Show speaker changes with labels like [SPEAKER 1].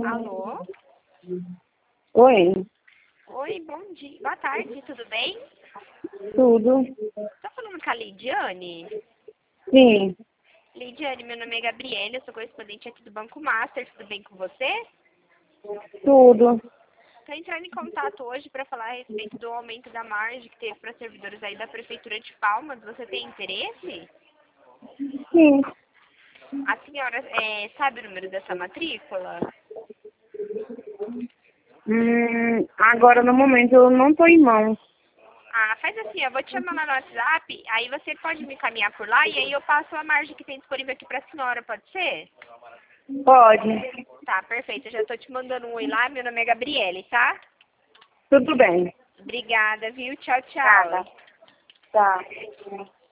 [SPEAKER 1] Alô?
[SPEAKER 2] Oi,
[SPEAKER 1] Oi, bom dia. Boa tarde, tudo bem?
[SPEAKER 2] tudo?
[SPEAKER 1] Tô falando com a Lidiane.
[SPEAKER 2] Sim,
[SPEAKER 1] Lidiane, meu nome é Gabriela, eu sou correspondente aqui do Banco Master, tudo bem com você?
[SPEAKER 2] tudo.
[SPEAKER 1] Tô entrando em contato hoje para falar a respeito do aumento da margem que teve para servidores aí da Prefeitura de Palmas. Você tem interesse?
[SPEAKER 2] Sim.
[SPEAKER 1] A senhora sabe o número dessa matrícula?
[SPEAKER 2] Agora no momento eu não tô em mãos.
[SPEAKER 1] Ah, faz assim, eu vou te chamar lá no WhatsApp, aí você pode me encaminhar por lá e aí eu passo a margem que tem disponível aqui pra senhora, pode ser?
[SPEAKER 2] Pode.
[SPEAKER 1] Tá, perfeito. Eu já tô te mandando um oi lá. Meu nome é Gabriele, tá?
[SPEAKER 2] Tudo bem.
[SPEAKER 1] Obrigada, viu? Tchau,
[SPEAKER 2] Nada.
[SPEAKER 1] tchau.
[SPEAKER 2] Tá.